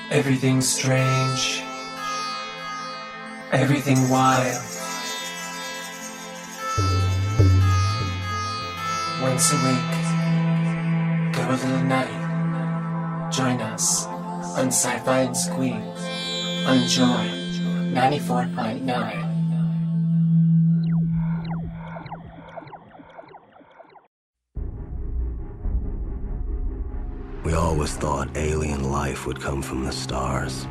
Everything strange, everything wild. Once a week, go a little nutty. Join us on Sci-Fi and Squeam on Joy 94.9. We always thought alien life would come from the stars.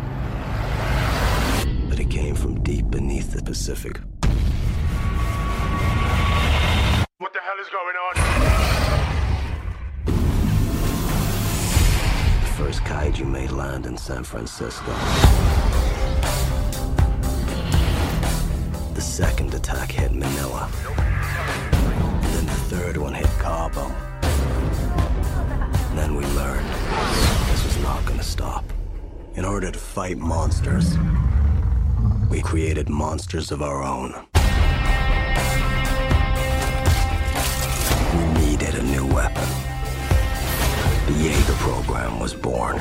But it came from deep beneath the Pacific. What the hell is going on? The first kaiju made land in San Francisco. The second attack hit Manila. Then the third one hit Cabo. Then we learned this was not going to stop. In order to fight monsters, we created monsters of our own. We needed a new weapon. The Jaeger program was born.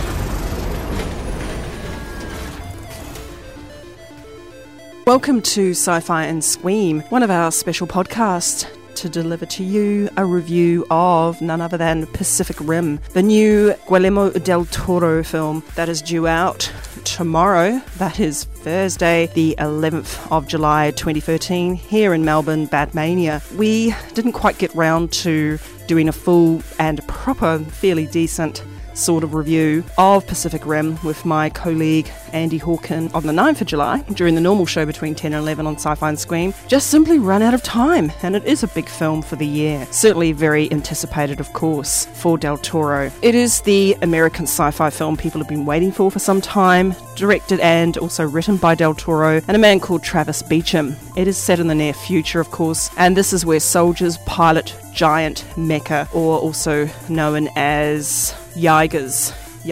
Welcome to Sci-Fi and Squeam, one of our special podcasts to deliver to you a review of none other than Pacific Rim, the new Guillermo del Toro film that is due out tomorrow. That is Thursday, the 11th of July 2013, here in Melbourne, Batmania. We didn't quite get round to doing a full and proper, fairly decent sort of review of Pacific Rim with my colleague Andy Hawken on the 9th of July during the normal show between 10 and 11 on Sci-Fi and Squeam. Just simply run out of time, and it is a big film for the year. Certainly very anticipated, of course, for Del Toro. It is the American sci-fi film people have been waiting for some time, directed and also written by Del Toro and a man called Travis Beacham. It is set in the near future, of course, and this is where soldiers pilot giant mecha, or also known as Jaegers,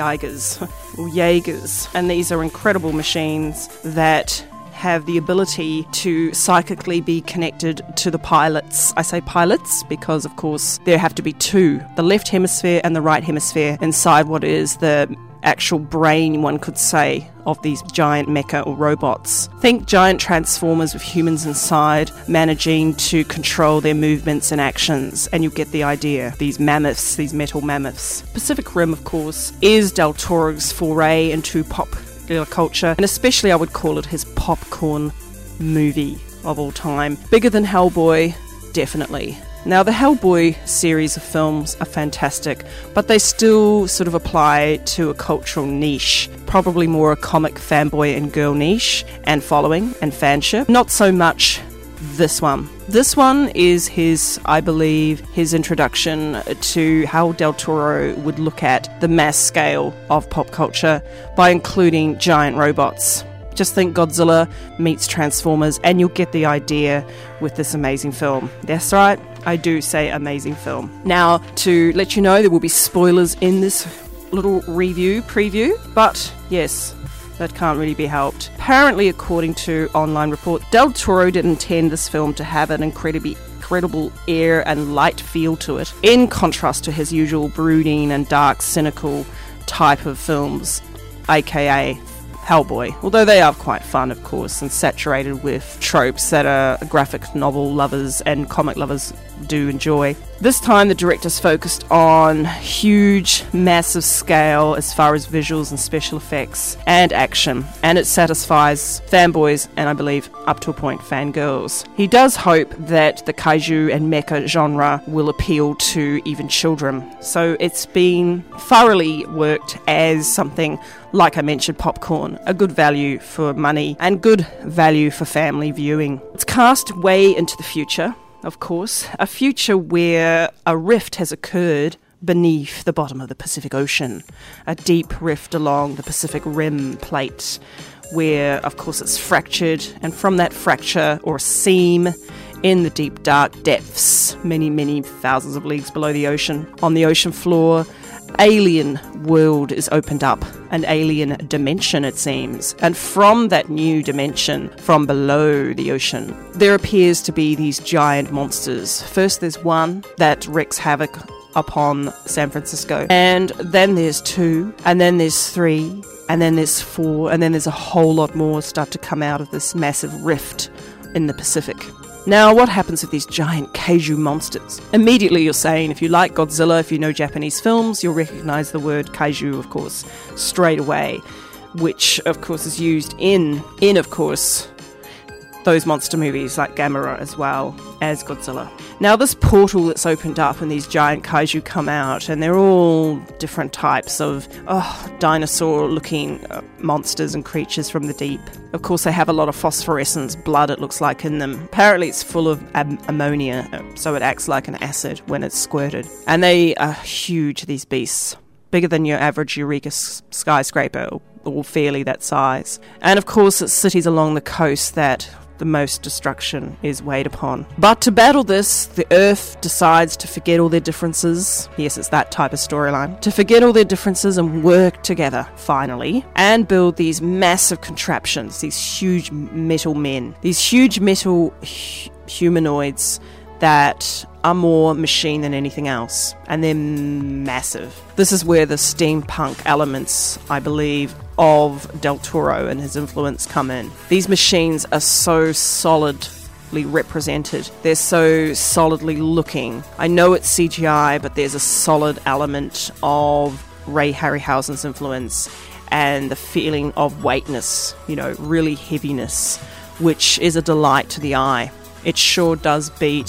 and these are incredible machines that have the ability to psychically be connected to the pilots. I say pilots because, of course, there have to be two, the left hemisphere and the right hemisphere, inside what is the actual brain, one could say, of these giant mecha or robots. Think giant transformers with humans inside, managing to control their movements and actions, and you get the idea. These mammoths, these metal mammoths. Pacific Rim, of course, is Del Toro's foray into popular culture, and especially I would call it his popcorn movie of all time. Bigger than Hellboy, definitely. Now, the Hellboy series of films are fantastic, but they still sort of apply to a cultural niche, probably more a comic fanboy and girl niche and following and fanship. Not so much this one. This one is I believe, his introduction to how Del Toro would look at the mass scale of pop culture by including giant robots. Just think Godzilla meets Transformers and you'll get the idea with this amazing film. That's right, I do say amazing film. Now, to let you know, there will be spoilers in this little preview, but yes, that can't really be helped. Apparently, according to online report, Del Toro did intend this film to have an incredible air and light feel to it, in contrast to his usual brooding and dark, cynical type of films, aka Hellboy, although they are quite fun, of course, and saturated with tropes that are graphic novel lovers and comic lovers do enjoy. This time the director's focused on huge, massive scale as far as visuals and special effects and action, and it satisfies fanboys and I believe up to a point fangirls. He does hope that the kaiju and mecha genre will appeal to even children, so it's been thoroughly worked as something, like I mentioned, popcorn, a good value for money and good value for family viewing. It's cast way into the future, of course, a future where a rift has occurred beneath the bottom of the Pacific Ocean, a deep rift along the Pacific Rim plate, where, of course, it's fractured, and from that fracture, or seam, in the deep dark depths, many thousands of leagues below the ocean, on the ocean floor, alien world is opened up, an alien dimension, it seems. And from that new dimension, from below the ocean, there appears to be these giant monsters. First, there's one that wreaks havoc upon San Francisco. And then there's 2, and then there's 3, and then there's 4, and then there's a whole lot more start to come out of this massive rift in the Pacific. Now, what happens with these giant kaiju monsters? Immediately you're saying, if you like Godzilla, if you know Japanese films, you'll recognize the word kaiju, of course, straight away, which, of course, is used in of course, those monster movies like Gamera as well as Godzilla. Now, this portal that's opened up and these giant kaiju come out, and they're all different types of dinosaur-looking monsters and creatures from the deep. Of course, they have a lot of phosphorescence blood, it looks like, in them. Apparently, it's full of ammonia, so it acts like an acid when it's squirted. And they are huge, these beasts. Bigger than your average Eureka skyscraper, or fairly that size. And of course, it's cities along the coast that the most destruction is weighed upon. But to battle this, the Earth decides to forget all their differences. Yes, it's that type of storyline. To forget all their differences and work together, finally, and build these massive contraptions, these huge metal men, these huge metal humanoids that are more machine than anything else, and they're massive. This is where the steampunk elements, I believe, of Del Toro and his influence come in. These machines are so solidly represented. They're so solidly looking. I know it's CGI, but there's a solid element of Ray Harryhausen's influence and the feeling of weightness, really heaviness, which is a delight to the eye. It sure does beat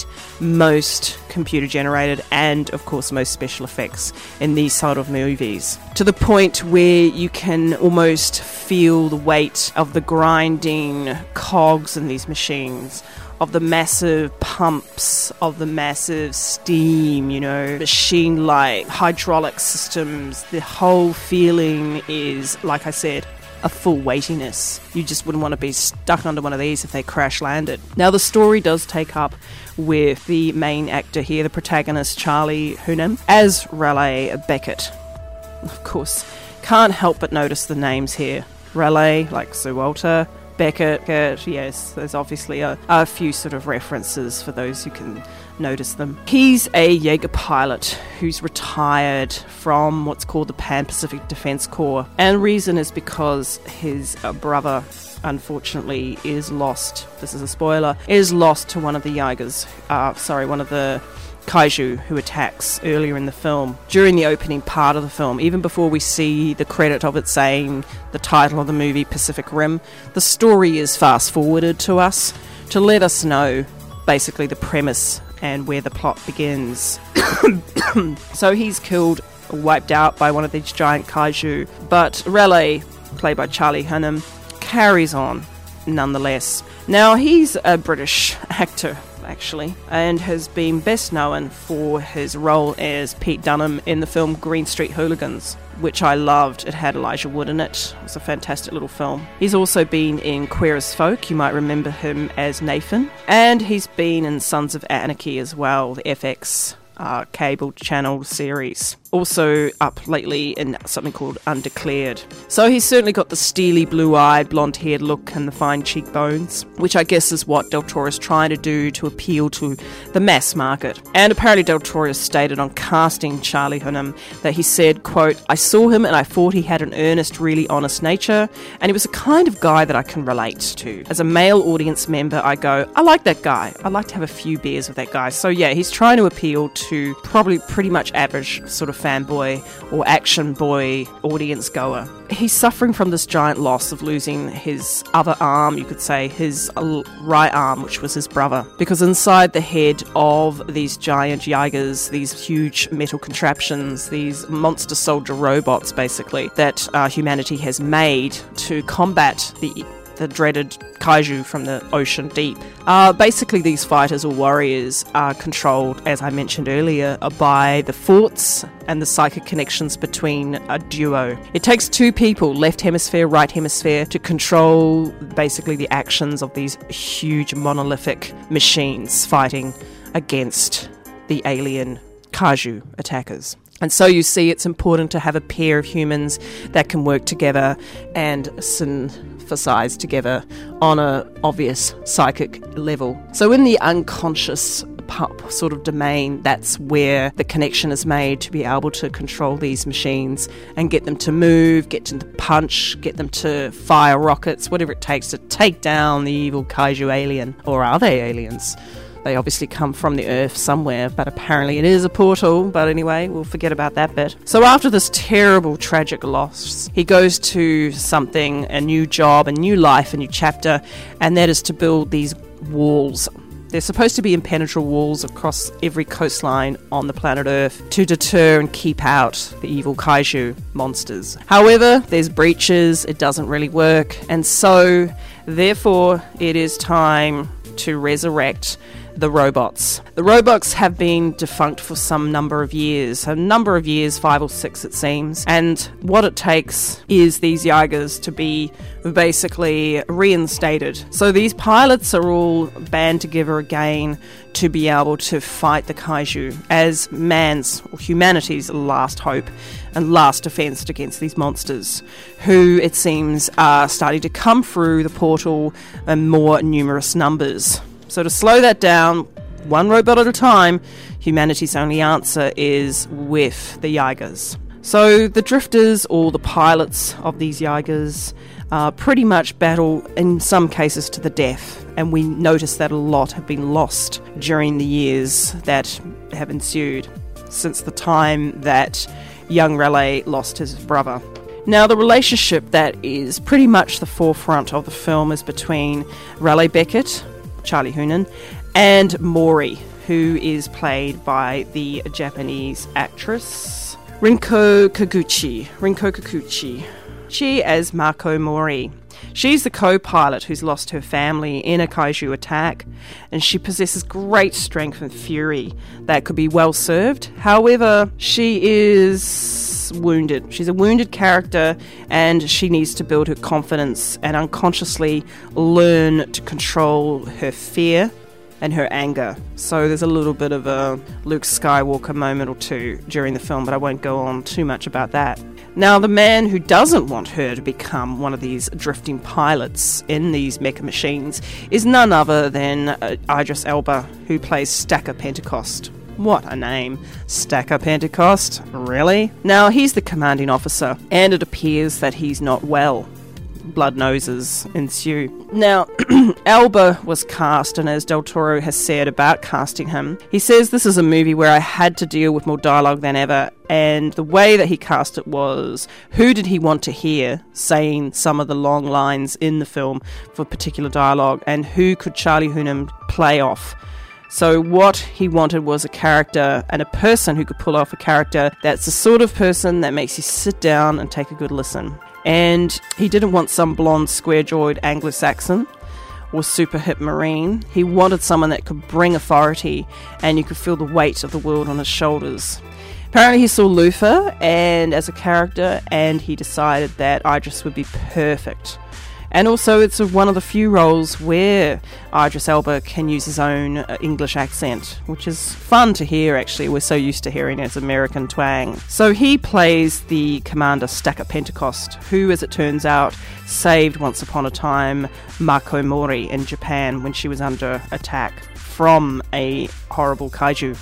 most computer-generated and, of course, most special effects in these sort of movies. To the point where you can almost feel the weight of the grinding cogs in these machines, of the massive pumps, of the massive steam, machine-like hydraulic systems. The whole feeling is, like I said, a full weightiness. You just wouldn't want to be stuck under one of these if they crash landed. Now, the story does take up with the main actor here, the protagonist, Charlie Hunnam, as Raleigh Beckett. Of course, can't help but notice the names here. Raleigh, like Sir Walter, Beckett, yes, there's obviously a few sort of references for those who can notice them. He's a Jaeger pilot who's retired from what's called the Pan-Pacific Defense Corps, and reason is because his brother, unfortunately, is lost. This is a spoiler. Is lost to one of the one of the kaiju who attacks earlier in the film, during the opening part of the film, even before we see the credit of it saying the title of the movie, Pacific Rim. The story is fast forwarded to us to let us know basically the premise and where the plot begins. So he's killed, wiped out by one of these giant kaiju, but Raleigh, played by Charlie Hunnam, carries on nonetheless. Now, he's a British actor, actually, and has been best known for his role as Pete Dunham in the film Green Street Hooligans, which I loved. It had Elijah Wood in it. It was a fantastic little film. He's also been in Queer as Folk. You might remember him as Nathan. And he's been in Sons of Anarchy as well, the FX cable channel series. Also up lately in something called Undeclared. So he's certainly got the steely blue-eyed, blonde-haired look and the fine cheekbones, which I guess is what Del Toro is trying to do to appeal to the mass market. And apparently Del Toro stated on casting Charlie Hunnam that he said, quote, "I saw him and I thought he had an earnest, really honest nature, and he was a kind of guy that I can relate to. As a male audience member, I go, I like that guy. I'd like to have a few beers with that guy." So yeah, he's trying to appeal to probably pretty much average sort of fanboy or action boy audience goer. He's suffering from this giant loss of losing his other arm, you could say, his right arm, which was his brother. Because inside the head of these giant Jaegers, these huge metal contraptions, these monster soldier robots, basically, that humanity has made to combat the dreaded kaiju from the ocean deep. Basically, these fighters or warriors are controlled, as I mentioned earlier, by the thoughts and the psychic connections between a duo. It takes two people, left hemisphere, right hemisphere, to control basically the actions of these huge monolithic machines fighting against the alien kaiju attackers. And so you see, it's important to have a pair of humans that can work together and synthesize together on a obvious psychic level. So in the unconscious pup sort of domain, that's where the connection is made to be able to control these machines and get them to move, get them to punch, get them to fire rockets, whatever it takes to take down the evil kaiju alien. Or are they aliens? They obviously come from the Earth somewhere, but apparently it is a portal. But anyway, we'll forget about that bit. So after this terrible, tragic loss, he goes to something, a new job, a new life, a new chapter, and that is to build these walls. They're supposed to be impenetrable walls across every coastline on the planet Earth to deter and keep out the evil kaiju monsters. However, there's breaches, it doesn't really work, and so, therefore, it is time to resurrect the robots. The robots have been defunct for some number of years, 5 or 6 it seems, and what it takes is these Jaegers to be basically reinstated. So these pilots are all band together again to be able to fight the kaiju as man's or humanity's last hope and last defense against these monsters, who it seems are starting to come through the portal in more numerous numbers. So to slow that down, one robot at a time, humanity's only answer is with the Jaegers. So the drifters, or the pilots of these Jaegers, pretty much battle in some cases to the death, and we notice that a lot have been lost during the years that have ensued since the time that young Raleigh lost his brother. Now, the relationship that is pretty much the forefront of the film is between Raleigh Beckett, Charlie Hunnam, and Mori, who is played by the Japanese actress Rinko Kikuchi. She as Mako Mori. She's the co-pilot who's lost her family in a kaiju attack, and she possesses great strength and fury that could be well served. However, she is wounded. She's a wounded character, and she needs to build her confidence and unconsciously learn to control her fear and her anger. So there's a little bit of a Luke Skywalker moment or two during the film, but I won't go on too much about that. Now, the man who doesn't want her to become one of these drifting pilots in these mecha machines is none other than Idris Elba, who plays Stacker Pentecost. What a name. Stacker Pentecost? Really? Now, he's the commanding officer, and it appears that he's not well. Blood noses ensue. Now, Elba was cast, and as Del Toro has said about casting him, he says, "This is a movie where I had to deal with more dialogue than ever," and the way that he cast it was, who did he want to hear saying some of the long lines in the film for particular dialogue, and who could Charlie Hunnam play off? So what he wanted was a character and a person who could pull off a character that's the sort of person that makes you sit down and take a good listen. And he didn't want some blonde, square-jawed Anglo-Saxon or super hip Marine. He wanted someone that could bring authority and you could feel the weight of the world on his shoulders. Apparently he saw Luthor and as a character, and he decided that Idris would be perfect. And also it's one of the few roles where Idris Elba can use his own English accent, which is fun to hear actually. We're so used to hearing his American twang. So he plays the Commander Stacker Pentecost, who, as it turns out, saved once upon a time Mako Mori in Japan when she was under attack from a horrible kaiju.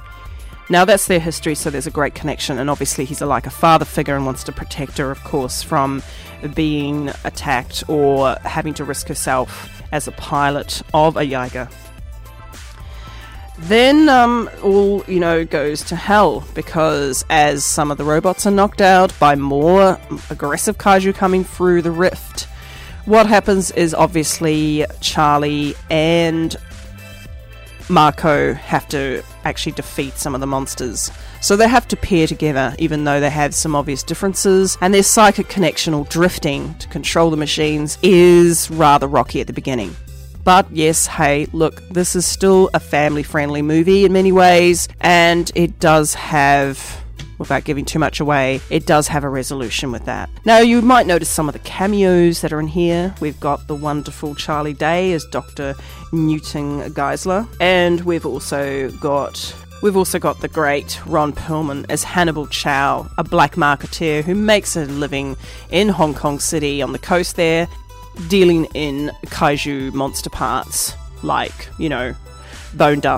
Now that's their history, so there's a great connection, and obviously he's like a father figure and wants to protect her, of course, from being attacked or having to risk herself as a pilot of a Jaeger. Then all, goes to hell, because as some of the robots are knocked out by more aggressive kaiju coming through the rift, what happens is obviously Charlie and Mako have to actually defeat some of the monsters. So they have to pair together, even though they have some obvious differences, and their psychic connection or drifting to control the machines is rather rocky at the beginning. But yes, hey, look, this is still a family-friendly movie in many ways, and it does have, without giving too much away, it does have a resolution with that. Now, you might notice some of the cameos that are in here. We've got the wonderful Charlie Day as Dr. Newton Geisler, and we've also got the great Ron Perlman as Hannibal Chow, a black marketeer who makes a living in Hong Kong City on the coast there, dealing in kaiju monster parts like, bone dust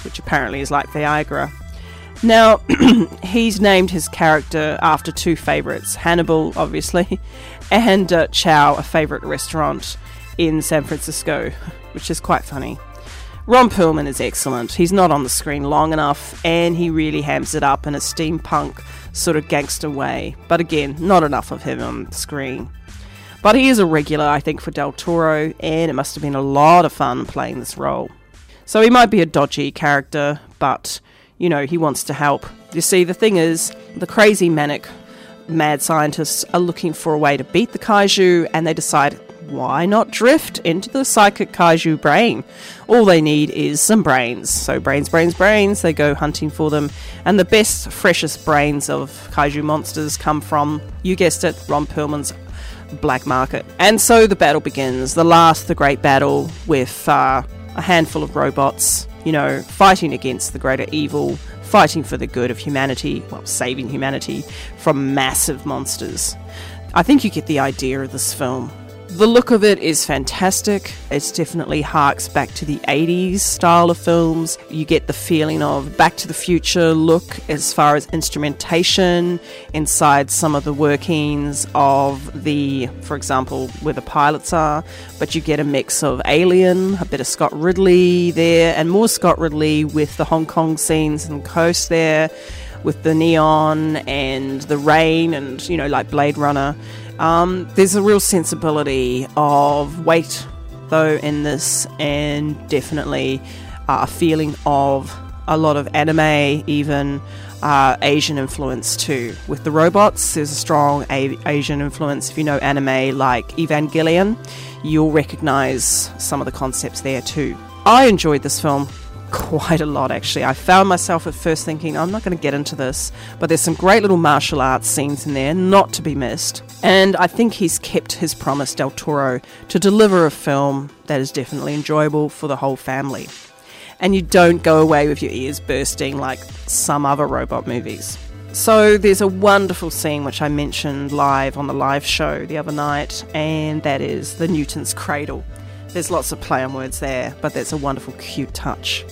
which apparently is like Viagra. Now, he's named his character after two favourites, Hannibal, obviously, and Chow, a favourite restaurant in San Francisco, which is quite funny. Ron Perlman is excellent. He's not on the screen long enough, and he really hams it up in a steampunk sort of gangster way. But again, not enough of him on the screen. But he is a regular, I think, for Del Toro, and it must have been a lot of fun playing this role. So he might be a dodgy character, but, you know, he wants to help. You see, the thing is, the crazy, manic, mad scientists are looking for a way to beat the kaiju, and they decide, why not drift into the psychic kaiju brain? All they need is some brains. So brains, they go hunting for them. And the best, freshest brains of kaiju monsters come from, you guessed it, Ron Perlman's black market. And so the battle begins. The great battle with a handful of robots, you know, fighting against the greater evil, fighting for the good of humanity, well, saving humanity from massive monsters. I think you get the idea of this film. The look of it is fantastic. It definitely harks back to the 80s style of films. You get the feeling of Back to the Future look as far as instrumentation inside some of the workings of the, for example, where the pilots are. But you get a mix of Alien, a bit of Scott Ridley there, and more Scott Ridley with the Hong Kong scenes and the coast there, with the neon and the rain and, you know, like Blade Runner. There's a real sensibility of weight, though, in this, and definitely a feeling of a lot of anime, even Asian influence too. With the robots, there's a strong Asian influence. If you know anime like Evangelion, you'll recognise some of the concepts there too. I enjoyed this film quite a lot, actually. I found myself at first thinking, I'm not going to get into this, but there's some great little martial arts scenes in there, not to be missed. And I think he's kept his promise, Del Toro, to deliver a film that is definitely enjoyable for the whole family. And you don't go away with your ears bursting like some other robot movies. So there's a wonderful scene which I mentioned live on the live show the other night, and that is the Newton's Cradle. There's lots of play on words there, but that's a wonderful, cute touch.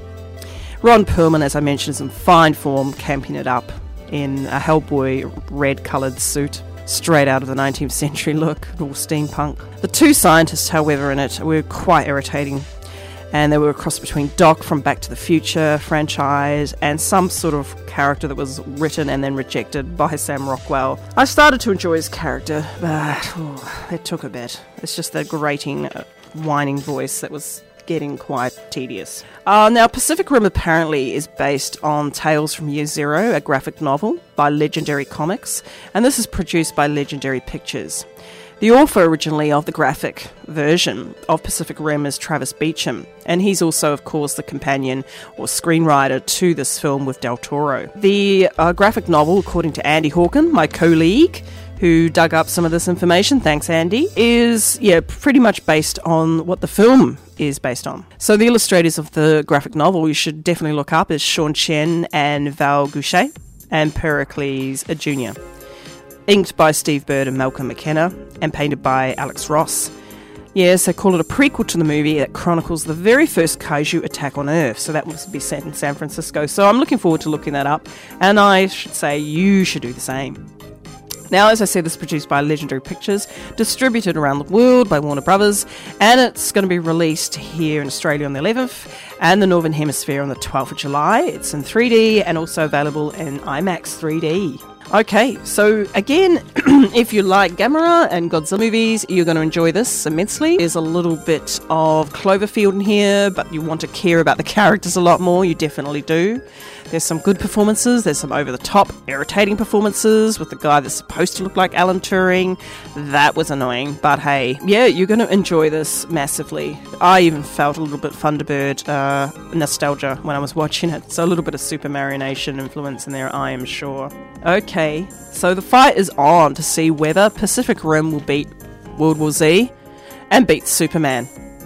Ron Perlman, as I mentioned, is in fine form, camping it up in a Hellboy red-coloured suit, straight out of the 19th century look, all steampunk. The two scientists, however, in it were quite irritating, and they were a cross between Doc from Back to the Future franchise and some sort of character that was written and then rejected by Sam Rockwell. I started to enjoy his character, but it took a bit. It's just that grating, whining voice that was getting quite tedious. Now, Pacific Rim apparently is based on Tales from Year Zero, a graphic novel by Legendary Comics, and this is produced by Legendary Pictures. The author originally of the graphic version of Pacific Rim is Travis Beacham, and he's also, of course, the companion or screenwriter to this film with Del Toro. The graphic novel, according to Andy Hawken, my colleague, who dug up some of this information, thanks Andy, is pretty much based on what the film is based on. So the illustrators of the graphic novel you should definitely look up is Sean Chen and Val Goucher and Pericles Jr. Inked by Steve Bird and Malcolm McKenna and painted by Alex Ross. Yes, they call it a prequel to the movie that chronicles the very first kaiju attack on Earth. So that must be set in San Francisco. So I'm looking forward to looking that up, and I should say you should do the same. Now, as I said, this is produced by Legendary Pictures, distributed around the world by Warner Brothers, and it's going to be released here in Australia on the 11th and the Northern Hemisphere on the 12th of July. It's in 3D and also available in IMAX 3D. Okay, so again, if you like Gamera and Godzilla movies, you're going to enjoy this immensely. There's a little bit of Cloverfield in here, but you want to care about the characters a lot more, you definitely do. There's some good performances, there's some over-the-top, irritating performances with the guy that's supposed to look like Alan Turing. That was annoying, but hey, yeah, you're going to enjoy this massively. I even felt a little bit Thunderbird nostalgia when I was watching it, so a little bit of Super Mario Nation influence in there, I am sure. Okay, so the fight is on to see whether Pacific Rim will beat World War Z and beat Superman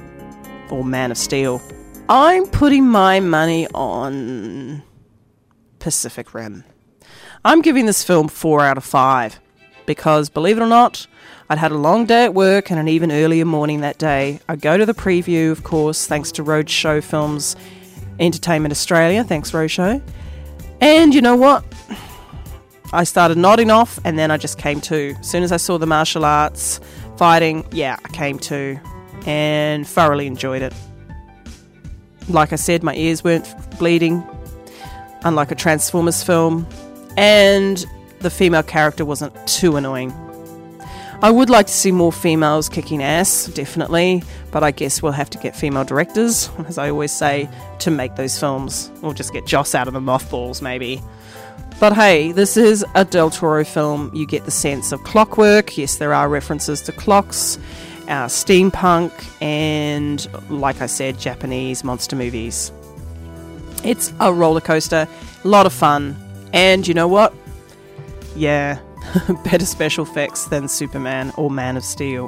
or Man of Steel. I'm putting my money on Pacific Rim. I'm giving this film 4 out of 5 because, believe it or not, I'd had a long day at work and an even earlier morning that day. I go to the preview, of course, thanks to Roadshow Films Entertainment Australia, thanks Rosho. And you know what? I started nodding off and then I just came to. As soon as I saw the martial arts fighting, I came to and thoroughly enjoyed it. Like I said, my ears weren't bleeding, unlike a Transformers film, and the female character wasn't too annoying. I would like to see more females kicking ass, definitely, but I guess we'll have to get female directors, as I always say, to make those films. Or just get Joss out of the mothballs, maybe. But hey, this is a Del Toro film. You get the sense of clockwork. Yes, there are references to clocks, steampunk, and, like I said, Japanese monster movies. It's a roller coaster, a lot of fun, and you know what? Yeah, better special effects than Superman or Man of Steel.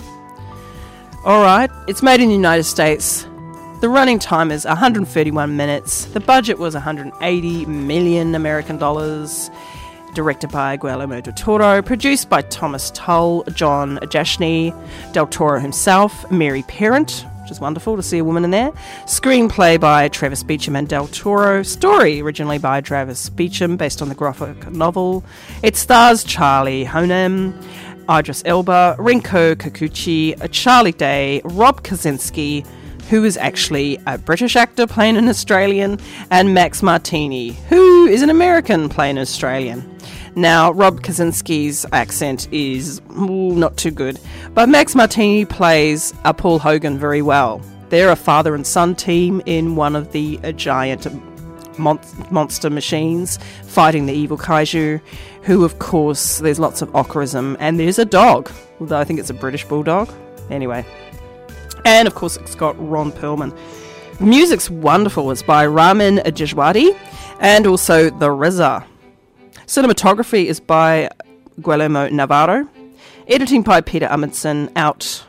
Alright, it's made in the United States. The running time is 131 minutes. The budget was 180 million American dollars. Directed by Guillermo del Toro. Produced by Thomas Tull, John Jashny, Del Toro himself, Mary Parent, which is wonderful to see a woman in there. Screenplay by Travis Beacham and Del Toro. Story originally by Travis Beacham, based on the graphic novel. It stars Charlie Hunnam, Idris Elba, Rinko Kikuchi, Charlie Day, Rob Kaczynski, who is actually a British actor playing an Australian, and Max Martini, who is an American playing an Australian. Now, Rob Kaczynski's accent is not too good, but Max Martini plays Paul Hogan very well. They're a father and son team in one of the giant monster machines fighting the evil kaiju, who, of course, there's lots of Okarism, and there's a dog, although I think it's a British bulldog. Anyway. And, of course, it's got Ron Perlman. The music's wonderful. It's by Ramin Djawadi and also The RZA. Cinematography is by Guillermo Navarro. Editing by Peter Amundsen, out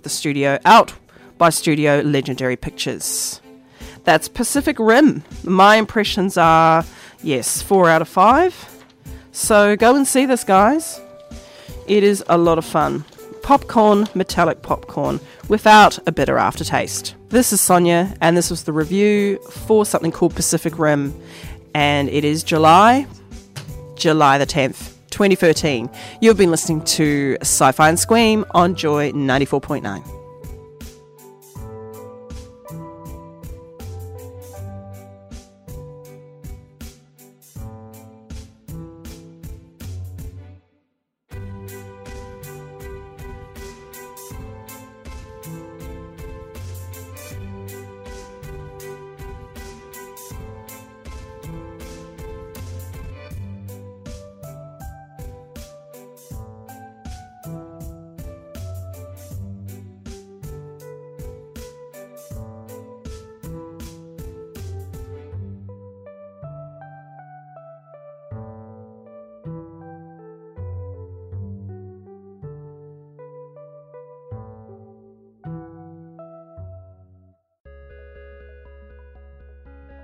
by Studio Legendary Pictures. That's Pacific Rim. My impressions are, yes, 4 out of 5. So go and see this, guys. It is a lot of fun. Popcorn, metallic popcorn, without a bitter aftertaste. This is Sonia, and this was the review for something called Pacific Rim, and it is July the 10th, 2013. You've been listening to Sci-Fi and Squeam on Joy 94.9.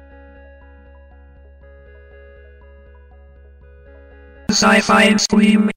Sci-Fi and Squeam.